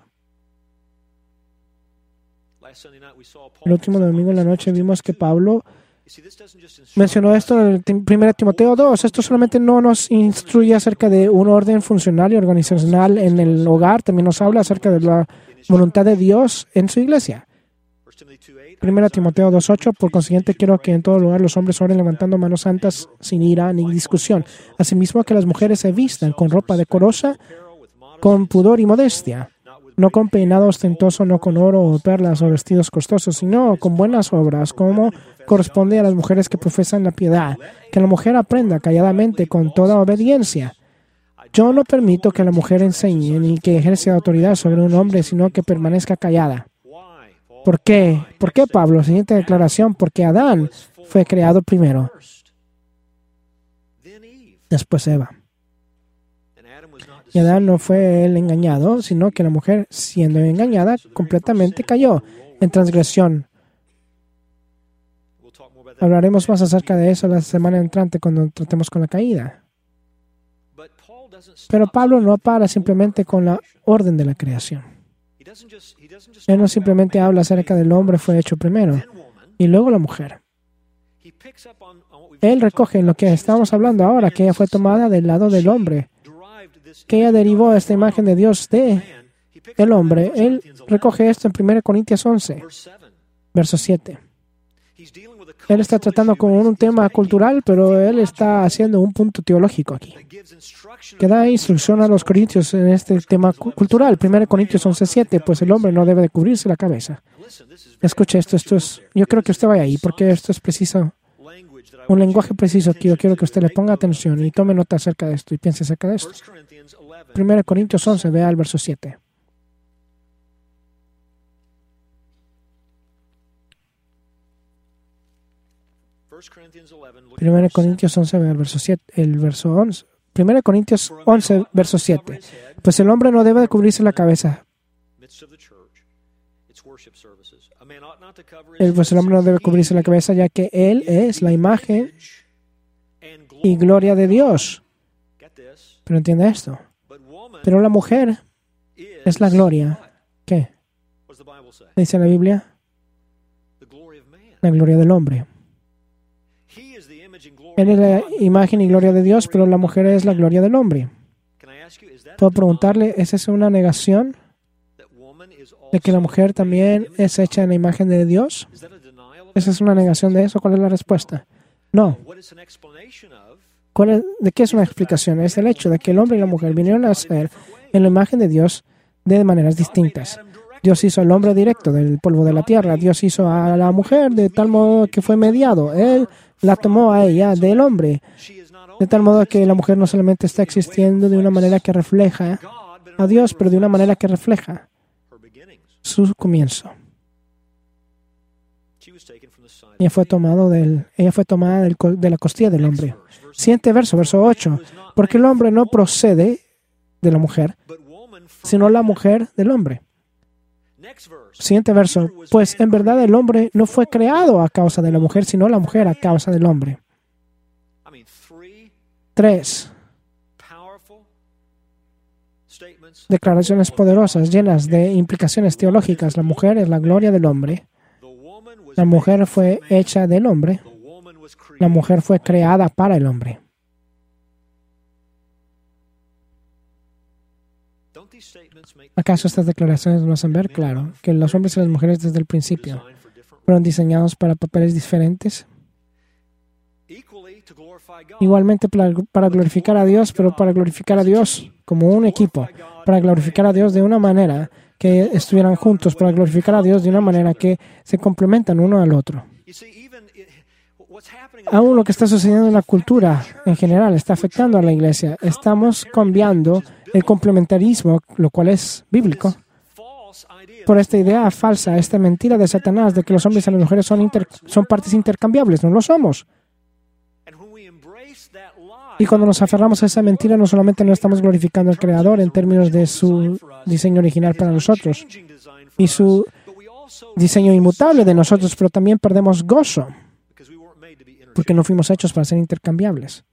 El último domingo en la noche vimos que Pablo mencionó esto en el primero Timoteo dos. Esto solamente no nos instruye acerca de un orden funcional y organizacional en el hogar, también nos habla acerca de la voluntad de Dios en su iglesia. primero Timoteo dos ocho, por consiguiente quiero que en todo lugar los hombres oren levantando manos santas sin ira ni discusión. Asimismo que las mujeres se vistan con ropa decorosa, con pudor y modestia, no con peinado ostentoso, no con oro o perlas o vestidos costosos, sino con buenas obras, como corresponde a las mujeres que profesan la piedad. Que la mujer aprenda calladamente con toda obediencia. Yo no permito que la mujer enseñe ni que ejerza autoridad sobre un hombre, sino que permanezca callada. ¿Por qué? ¿Por qué, Pablo? Siguiente declaración, porque Adán fue creado primero, después Eva. Y Adán no fue el engañado, sino que la mujer, siendo engañada, completamente cayó en transgresión. Hablaremos más acerca de eso la semana entrante cuando tratemos con la caída. Pero Pablo no para simplemente con la orden de la creación. Él no simplemente habla acerca del hombre fue hecho primero y luego la mujer. Él recoge en lo que estamos hablando ahora, que ella fue tomada del lado del hombre, que ella derivó esta imagen de Dios de el hombre. Él recoge esto en primero Corintios once, verso siete. Él está tratando con un tema cultural, pero él está haciendo un punto teológico aquí, que da instrucción a los corintios en este tema cultural. primero Corintios once siete, pues el hombre no debe de cubrirse la cabeza. Escuche esto, esto es, yo creo que usted vaya ahí, porque esto es preciso, un lenguaje preciso que yo quiero que usted le ponga atención y tome nota acerca de esto y piense acerca de esto. primero Corintios once, vea el verso siete. primero Corintios once, vea el verso siete, el verso once. primero Corintios once, verso siete. Pues el hombre no debe de cubrirse la cabeza. El, pues el hombre no debe cubrirse la cabeza, ya que él es la imagen y gloria de Dios. Pero entiende esto. Pero la mujer es la gloria. ¿Qué? Dice la Biblia. La gloria del hombre. Él es la imagen y gloria de Dios, pero la mujer es la gloria del hombre. Puedo preguntarle, ¿esa es una negación de que la mujer también es hecha en la imagen de Dios? ¿Esa es una negación de eso? ¿Cuál es la respuesta? No. ¿Cuál es, ¿De qué es una explicación? Es el hecho de que el hombre y la mujer vinieron a ser en la imagen de Dios de maneras distintas. Dios hizo al hombre directo del polvo de la tierra. Dios hizo a la mujer de tal modo que fue mediado. Él la tomó a ella del hombre. De tal modo que la mujer no solamente está existiendo de una manera que refleja a Dios, pero de una manera que refleja su comienzo. Ella fue, tomado del, ella fue tomada del, de la costilla del hombre. Siguiente verso, verso ocho. Porque el hombre no procede de la mujer, sino la mujer del hombre. Siguiente verso. Pues en verdad el hombre no fue creado a causa de la mujer, sino la mujer a causa del hombre. Tres declaraciones poderosas, llenas de implicaciones teológicas. La mujer es la gloria del hombre. La mujer fue hecha del hombre. La mujer fue creada para el hombre. ¿Acaso estas declaraciones nos hacen ver claro que los hombres y las mujeres desde el principio fueron diseñados para papeles diferentes? Igualmente para glorificar a Dios, pero para glorificar a Dios como un equipo, para glorificar a Dios de una manera que estuvieran juntos, para glorificar a Dios de una manera que se complementan uno al otro. Aún lo que está sucediendo en la cultura en general está afectando a la iglesia. Estamos cambiando el complementarismo, lo cual es bíblico, por esta idea falsa, esta mentira de Satanás de que los hombres y las mujeres son, inter, son partes intercambiables. No lo somos. Y cuando nos aferramos a esa mentira, no solamente no estamos glorificando al Creador en términos de su diseño original para nosotros y su diseño inmutable de nosotros, pero también perdemos gozo porque no fuimos hechos para ser intercambiables.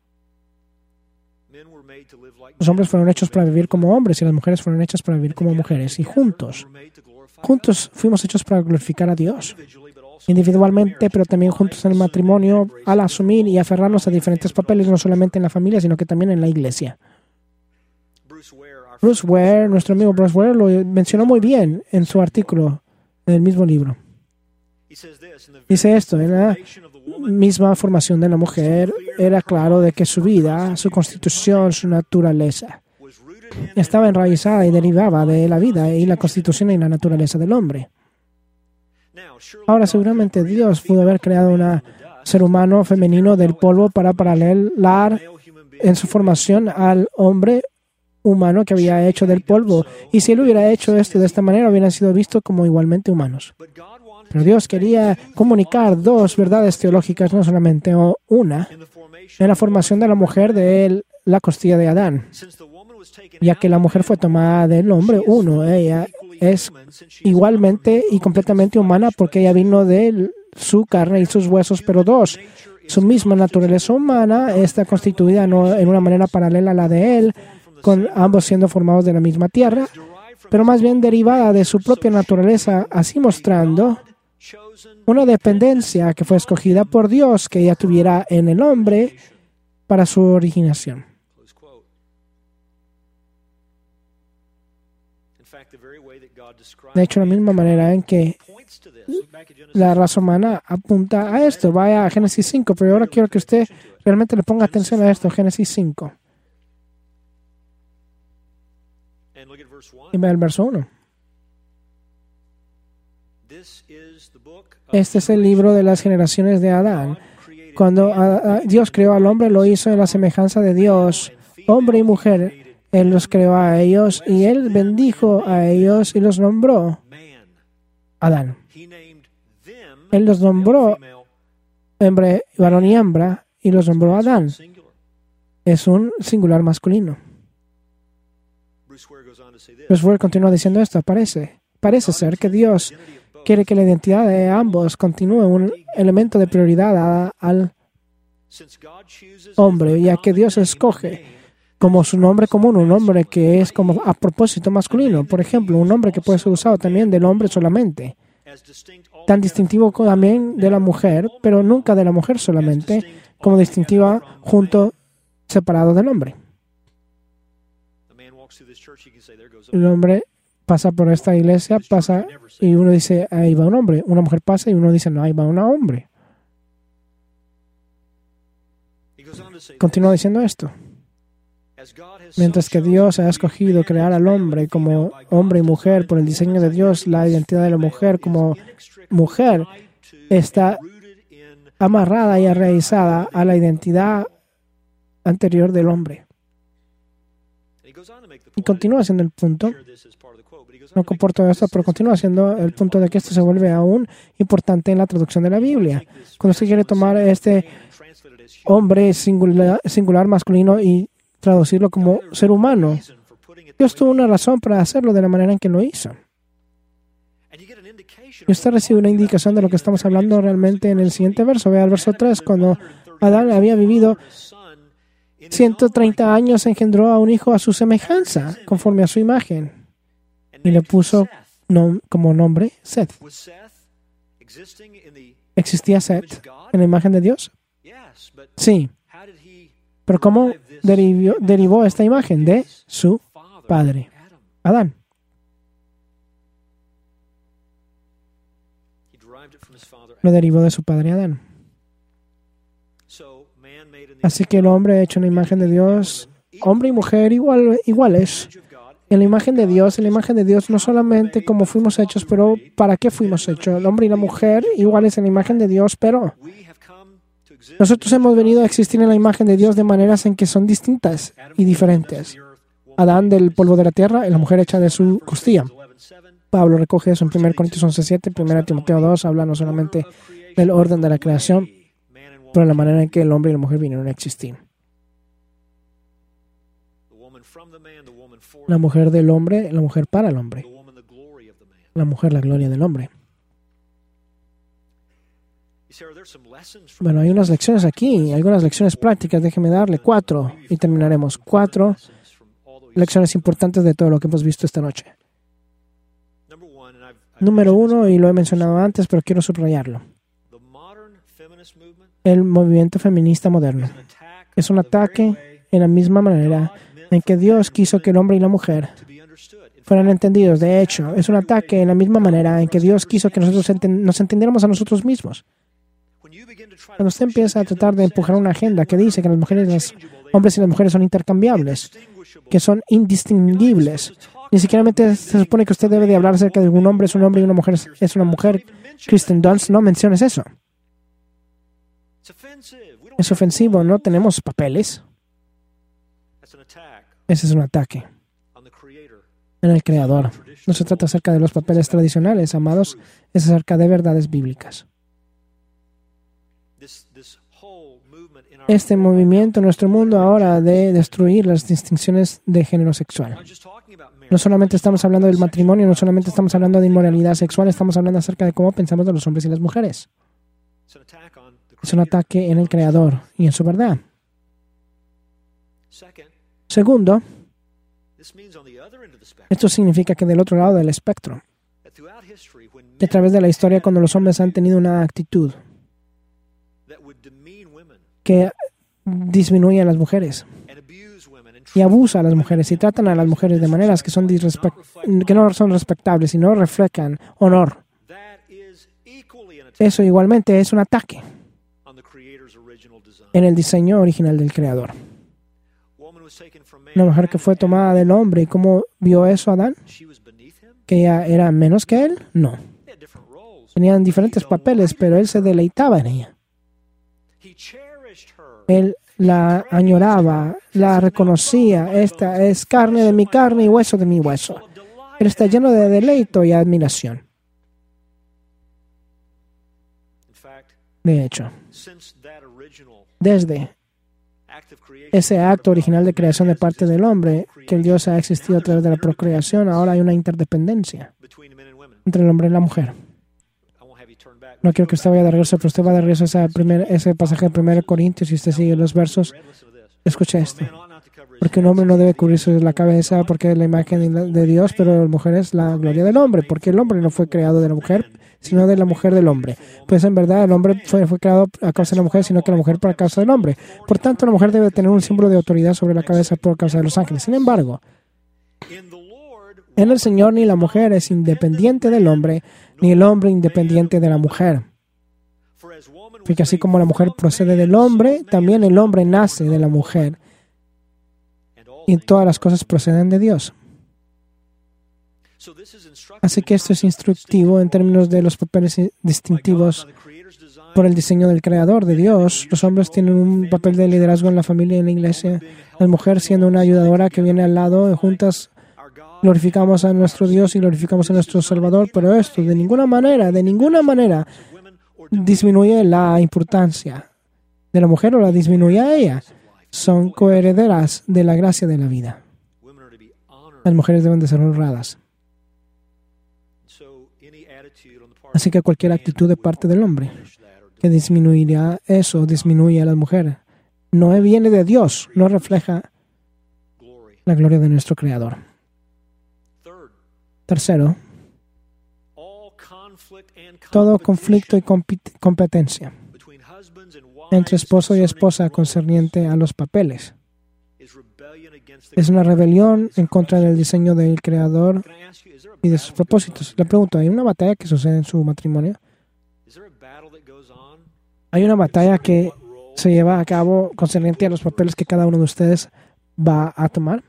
Los hombres fueron hechos para vivir como hombres y las mujeres fueron hechas para vivir como mujeres. Y juntos, juntos fuimos hechos para glorificar a Dios. Individualmente, pero también juntos en el matrimonio, al asumir y aferrarnos a diferentes papeles, no solamente en la familia, sino que también en la iglesia. Bruce Ware, nuestro amigo Bruce Ware, lo mencionó muy bien en su artículo en el mismo libro. Dice esto: en la misma formación de la mujer, era claro de que su vida, su constitución, su naturaleza estaba enraizada y derivaba de la vida y la constitución y la naturaleza del hombre. Ahora, seguramente Dios pudo haber creado un ser humano femenino del polvo para paralelar en su formación al hombre humano que había hecho del polvo. Y si Él hubiera hecho esto de esta manera, hubieran sido vistos como igualmente humanos. Pero Dios quería comunicar dos verdades teológicas, no solamente una, en la formación de la mujer de la costilla de Adán. Ya que la mujer fue tomada del hombre, uno, ella es igualmente y completamente humana porque ella vino de su carne y sus huesos, pero dos, su misma naturaleza humana está constituida no en una manera paralela a la de él, con ambos siendo formados de la misma tierra, pero más bien derivada de su propia naturaleza, así mostrando una dependencia que fue escogida por Dios que ella tuviera en el hombre para su originación. De hecho, la misma manera en que la raza humana apunta a esto. Vaya a Génesis cinco, pero ahora quiero que usted realmente le ponga atención a esto, Génesis cinco. Y vea el verso uno. Este es el libro de las generaciones de Adán. Cuando Dios creó al hombre, lo hizo en la semejanza de Dios, hombre y mujer. Él los creó a ellos y Él bendijo a ellos y los nombró Adán. Él los nombró hombre, varón y hembra y los nombró Adán. Es un singular masculino. Bruce Ware continúa diciendo esto. Parece, parece ser que Dios quiere que la identidad de ambos continúe un elemento de prioridad a, al hombre, ya que Dios escoge como su nombre común, un nombre que es como a propósito masculino. Por ejemplo, un nombre que puede ser usado también del hombre solamente, tan distintivo también de la mujer, pero nunca de la mujer solamente, como distintiva junto, separado del hombre. El hombre pasa por esta iglesia, pasa y uno dice, ahí va un hombre. Una mujer pasa y uno dice, no, ahí va un hombre. Continúa diciendo esto. Mientras que Dios ha escogido crear al hombre como hombre y mujer por el diseño de Dios, la identidad de la mujer como mujer está amarrada y arraizada a la identidad anterior del hombre. Y continúa siendo el punto, no comporto esto, pero continúa siendo el punto de que esto se vuelve aún importante en la traducción de la Biblia. Cuando usted quiere tomar este hombre singular, singular masculino y traducirlo como ser humano, Dios tuvo una razón para hacerlo de la manera en que lo hizo. Y usted recibe una indicación de lo que estamos hablando realmente en el siguiente verso. Vea el verso tres. Cuando Adán había vivido ciento treinta años engendró a un hijo a su semejanza, conforme a su imagen, y le puso nom- como nombre Seth. ¿Existía Seth en la imagen de Dios? Sí. Pero ¿cómo derivó, derivó esta imagen? De su padre, Adán. Lo derivó de su padre Adán. Así que el hombre hecho en la imagen de Dios, hombre y mujer igual, iguales. En la imagen de Dios, en la imagen de Dios, no solamente como fuimos hechos, pero ¿para qué fuimos hechos? El hombre y la mujer iguales en la imagen de Dios, pero nosotros hemos venido a existir en la imagen de Dios de maneras en que son distintas y diferentes. Adán del polvo de la tierra y la mujer hecha de su costilla. Pablo recoge eso en primera Corintios once siete, primera Timoteo dos, habla no solamente del orden de la creación, pero la manera en que el hombre y la mujer vinieron a existir. La mujer del hombre, la mujer para el hombre. La mujer, la gloria del hombre. Bueno, hay unas lecciones aquí, algunas lecciones prácticas. Déjeme darle cuatro y terminaremos. Cuatro lecciones importantes de todo lo que hemos visto esta noche. Número uno, y lo he mencionado antes, pero quiero subrayarlo. El movimiento feminista moderno es un ataque en la misma manera en que Dios quiso que el hombre y la mujer fueran entendidos. De hecho, es un ataque en la misma manera en que Dios quiso que nosotros enten- nos entendiéramos a nosotros mismos. Cuando usted empieza a tratar de empujar una agenda que dice que las mujeres, los hombres y las mujeres son intercambiables, que son indistinguibles, ni siquiera se supone que usted debe de hablar acerca de un hombre es un hombre y una mujer es una mujer. Kristen Dunst, no menciones eso. Es ofensivo, no tenemos papeles. Ese es un ataque en el Creador. No se trata acerca de los papeles tradicionales, amados, es acerca de verdades bíblicas. Este movimiento en nuestro mundo ahora de destruir las distinciones de género sexual. No solamente estamos hablando del matrimonio, no solamente estamos hablando de inmoralidad sexual, estamos hablando acerca de cómo pensamos de los hombres y las mujeres. Es un ataque en el Creador y en su verdad. Segundo, esto significa que del otro lado del espectro, a través de la historia, cuando los hombres han tenido una actitud que disminuye a las mujeres y abusa a las mujeres y tratan a las mujeres de maneras que, son que no son respetables y no reflejan honor, eso igualmente es un ataque en el diseño original del Creador. Una mujer que fue tomada del hombre, ¿y cómo vio eso Adán? ¿Que ella era menos que él? No. Tenían diferentes papeles, pero él se deleitaba en ella. Él la añoraba, la reconocía. Esta es carne de mi carne y hueso de mi hueso. Él está lleno de deleito y admiración. De hecho, desde ese acto original de creación de parte del hombre, que el Dios ha existido a través de la procreación, ahora hay una interdependencia entre el hombre y la mujer. No quiero que usted vaya de regreso, pero usted va de regreso a ese, primer, ese pasaje de primera Corintios y usted sigue los versos. Escucha esto. Porque un hombre no debe cubrirse la cabeza porque es la imagen de Dios, pero la mujer es la gloria del hombre. Porque el hombre no fue creado de la mujer, sino de la mujer del hombre. Pues en verdad el hombre fue, fue creado a causa de la mujer, sino que la mujer por causa del hombre. Por tanto, la mujer debe tener un símbolo de autoridad sobre la cabeza por causa de los ángeles. Sin embargo, en el Señor ni la mujer es independiente del hombre, ni el hombre independiente de la mujer. Porque así como la mujer procede del hombre, también el hombre nace de la mujer. Y todas las cosas proceden de Dios. Así que esto es instructivo en términos de los papeles distintivos por el diseño del Creador, de Dios. Los hombres tienen un papel de liderazgo en la familia y en la iglesia. La mujer siendo una ayudadora que viene al lado, juntas glorificamos a nuestro Dios y glorificamos a nuestro Salvador. Pero esto de ninguna manera, de ninguna manera disminuye la importancia de la mujer o la disminuye a ella. Son coherederas de la gracia de la vida. Las mujeres deben de ser honradas. Así que cualquier actitud de parte del hombre que disminuirá eso, disminuye a la mujer, no viene de Dios, no refleja la gloria de nuestro Creador. Tercero, todo conflicto y competencia entre esposo y esposa concerniente a los papeles es una rebelión en contra del diseño del Creador y de sus propósitos. Le pregunto, ¿hay una batalla que sucede en su matrimonio? ¿Hay una batalla que se lleva a cabo concerniente a los papeles que cada uno de ustedes va a tomar?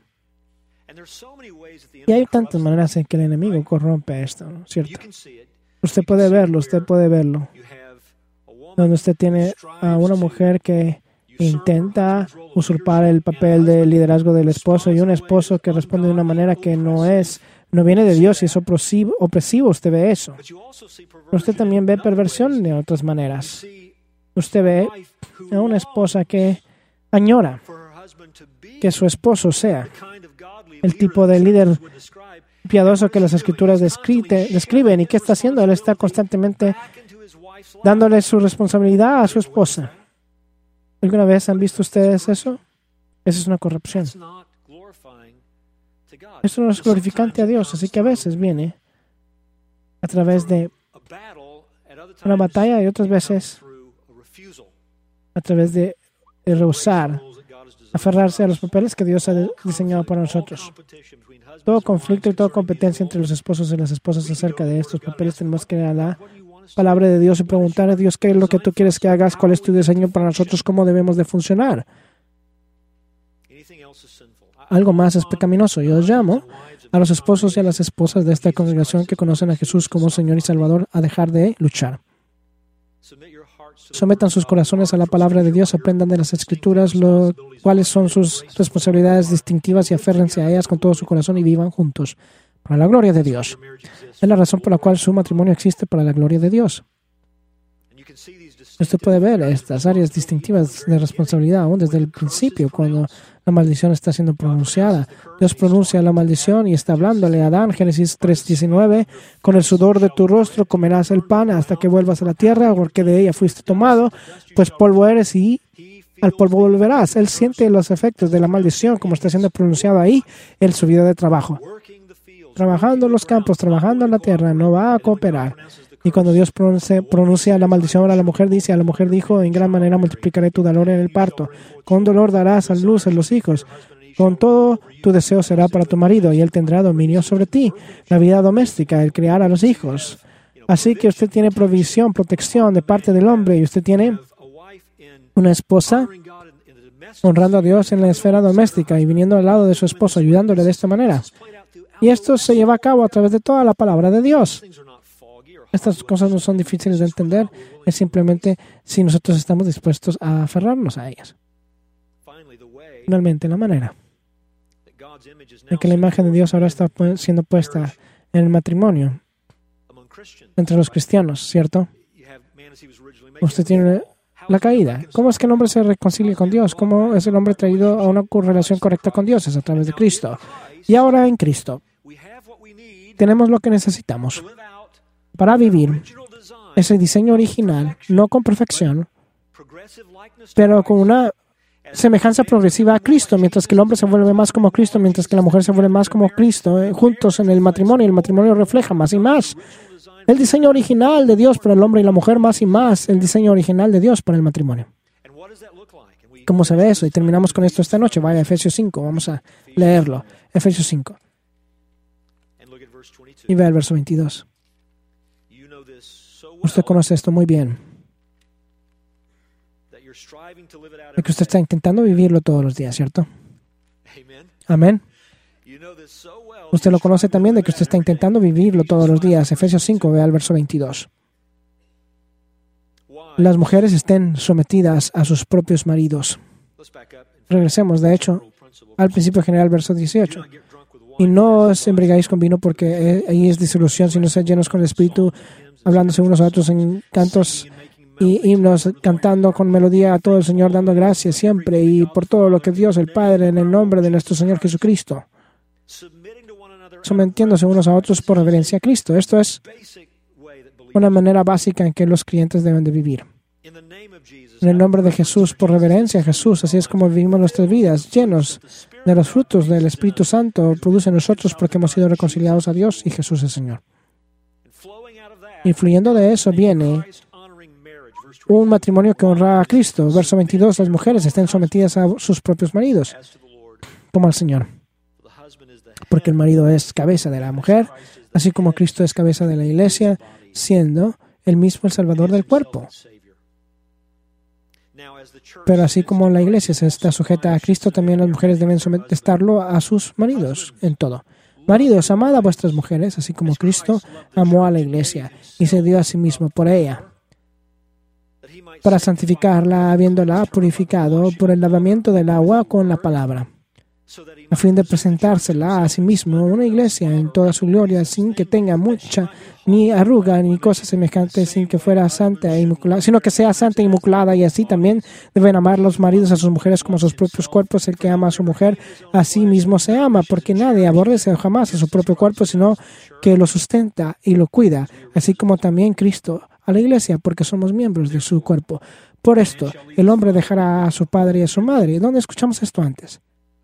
Y hay tantas maneras en que el enemigo corrompe esto, ¿no? ¿Cierto? Usted puede verlo, usted puede verlo. Donde usted tiene a una mujer que intenta usurpar el papel de liderazgo del esposo y un esposo que responde de una manera que no es, no viene de Dios y es opresivo, opresivo. Usted ve eso. Pero usted también ve perversión de otras maneras. Usted ve a una esposa que añora que su esposo sea el tipo de líder piadoso que las Escrituras describe, describen. ¿Y qué está haciendo? Él está constantemente dándole su responsabilidad a su esposa. ¿Alguna vez han visto ustedes eso? Esa es una corrupción. Eso no es glorificante a Dios, así que a veces viene a través de una batalla y otras veces a través de rehusar aferrarse a los papeles que Dios ha diseñado para nosotros. Todo conflicto y toda competencia entre los esposos y las esposas acerca de estos papeles tenemos que ir a la palabra de Dios y preguntar a Dios qué es lo que tú quieres que hagas, cuál es tu diseño para nosotros, cómo debemos de funcionar. Algo más es pecaminoso. Yo llamo a los esposos y a las esposas de esta congregación que conocen a Jesús como Señor y Salvador a dejar de luchar. Sometan sus corazones a la palabra de Dios, aprendan de las Escrituras lo, cuáles son sus responsabilidades distintivas y aférrense a ellas con todo su corazón y vivan juntos para la gloria de Dios. Es la razón por la cual su matrimonio existe, para la gloria de Dios. Usted puede ver estas áreas distintivas de responsabilidad aún desde el principio, cuando la maldición está siendo pronunciada. Dios pronuncia la maldición y está hablándole a Adán, Génesis tres diecinueve, con el sudor de tu rostro comerás el pan hasta que vuelvas a la tierra, porque de ella fuiste tomado, pues polvo eres y al polvo volverás. Él siente los efectos de la maldición, como está siendo pronunciado ahí, en su vida de trabajo. Trabajando en los campos, trabajando en la tierra, no va a cooperar. Y cuando Dios pronuncia, pronuncia la maldición a la mujer, dice, a la mujer dijo, en gran manera multiplicaré tu dolor en el parto. Con dolor darás a luz a los hijos. Con todo tu deseo será para tu marido, y él tendrá dominio sobre ti. La vida doméstica, el criar a los hijos. Así que usted tiene provisión, protección de parte del hombre, y usted tiene una esposa honrando a Dios en la esfera doméstica y viniendo al lado de su esposo, ayudándole de esta manera. Y esto se lleva a cabo a través de toda la palabra de Dios. Estas cosas no son difíciles de entender, es simplemente si nosotros estamos dispuestos a aferrarnos a ellas. Finalmente, la manera en que la imagen de Dios ahora está siendo puesta en el matrimonio entre los cristianos, ¿cierto? Usted tiene la caída. ¿Cómo es que el hombre se reconcilia con Dios? ¿Cómo es el hombre traído a una relación correcta con Dios? Es a través de Cristo. Y ahora en Cristo tenemos lo que necesitamos para vivir ese diseño original, no con perfección, pero con una semejanza progresiva a Cristo, mientras que el hombre se vuelve más como Cristo, mientras que la mujer se vuelve más como Cristo, eh, juntos en el matrimonio. El matrimonio refleja más y más el diseño original de Dios para el hombre y la mujer, más y más el diseño original de Dios para el matrimonio. ¿Cómo se ve eso? Y terminamos con esto esta noche. Vaya a Efesios cinco, vamos a leerlo. Efesios cinco. Y ve el verso veintidós. Usted conoce esto muy bien, de que usted está intentando vivirlo todos los días, ¿cierto? Amén. Usted lo conoce también de que usted está intentando vivirlo todos los días. Efesios cinco, vea el verso veintidós. Las mujeres estén sometidas a sus propios maridos. Regresemos, de hecho, al principio general, verso dieciocho. Y no os embriaguéis con vino, porque ahí es disolución, sino sed llenos con el Espíritu, hablándose unos a otros en cantos y himnos, cantando con melodía a todo el Señor, dando gracias siempre y por todo lo que Dios el Padre, en el nombre de nuestro Señor Jesucristo, sometiéndose unos a otros por reverencia a Cristo. Esto es una manera básica en que los creyentes deben de vivir. En el nombre de Jesús, por reverencia a Jesús, así es como vivimos nuestras vidas, llenos de los frutos del Espíritu Santo, produce en nosotros porque hemos sido reconciliados a Dios y Jesús es Señor. Y fluyendo de eso viene un matrimonio que honra a Cristo. Verso veintidós, las mujeres estén sometidas a sus propios maridos, como al Señor. Porque el marido es cabeza de la mujer, así como Cristo es cabeza de la iglesia, siendo él mismo el Salvador del cuerpo. Pero así como la iglesia se está sujeta a Cristo, también las mujeres deben estarlo a sus maridos en todo. Maridos, amad a vuestras mujeres, así como Cristo amó a la iglesia y se dio a sí mismo por ella, para santificarla, habiéndola purificado por el lavamiento del agua con la palabra, a fin de presentársela a sí mismo una iglesia en toda su gloria, sin que tenga mucha ni arruga ni cosa semejante, sin que fuera santa e inmaculada, sino que sea santa e inmaculada. Y así también deben amar los maridos a sus mujeres como a sus propios cuerpos. El que ama a su mujer a sí mismo se ama, porque nadie aborrece jamás a su propio cuerpo, sino que lo sustenta y lo cuida, así como también Cristo a la iglesia, porque somos miembros de su cuerpo. Por esto, el hombre dejará a su padre y a su madre. ¿Dónde escuchamos esto antes?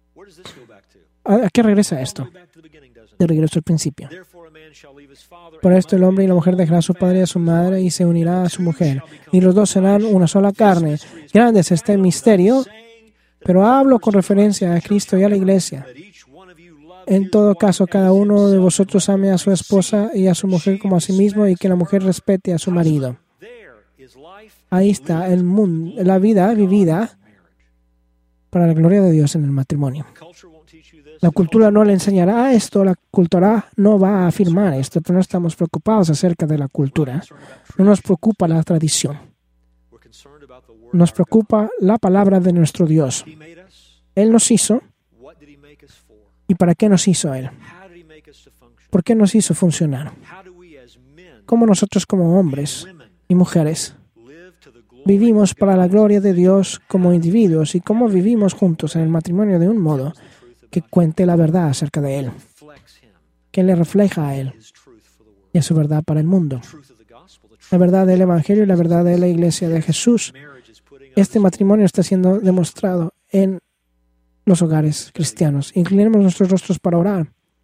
¿A qué regresa esto? De regreso al principio. Por esto el hombre y la mujer dejarán a su padre y a su madre y se unirá a su mujer, y los dos serán una sola carne. Grande es este misterio, pero hablo con referencia a Cristo y a la iglesia. En todo caso, cada uno de vosotros ame a su esposa y a su mujer como a sí mismo, y que la mujer respete a su marido. Ahí está el mundo, la vida vivida para la gloria de Dios en el matrimonio. La cultura no le enseñará esto, la cultura no va a afirmar esto, pero no estamos preocupados acerca de la cultura. No nos preocupa la tradición. Nos preocupa la palabra de nuestro Dios. Él nos hizo. ¿Y para qué nos hizo Él? ¿Por qué nos hizo funcionar? ¿Cómo nosotros como hombres y mujeres vivimos para la gloria de Dios como individuos y cómo vivimos juntos en el matrimonio de un modo que cuente la verdad acerca de Él, que le refleja a Él y a su verdad para el mundo? La verdad del Evangelio y la verdad de la Iglesia de Jesús. Este matrimonio está siendo demostrado en los hogares cristianos. Inclinemos nuestros rostros para orar.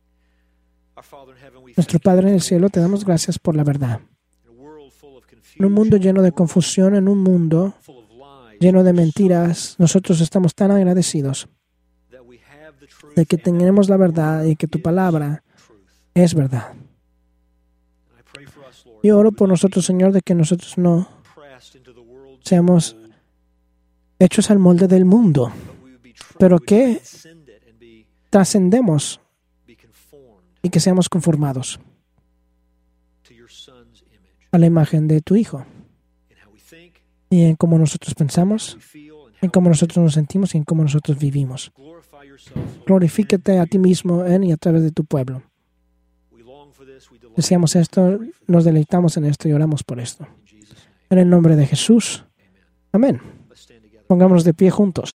Nuestro Padre en el cielo, te damos gracias por la verdad. En un mundo lleno de confusión, en un mundo lleno de mentiras, nosotros estamos tan agradecidos de que tenemos la verdad y que tu palabra es verdad. Y oro por nosotros, Señor, de que nosotros no seamos hechos al molde del mundo, pero que trascendemos y que seamos conformados a la imagen de tu Hijo, y en cómo nosotros pensamos, en cómo nosotros nos sentimos y en cómo nosotros vivimos. Glorifícate a ti mismo en y a través de tu pueblo. Deseamos esto, nos deleitamos en esto y oramos por esto. En el nombre de Jesús. Amén. Pongámonos de pie juntos.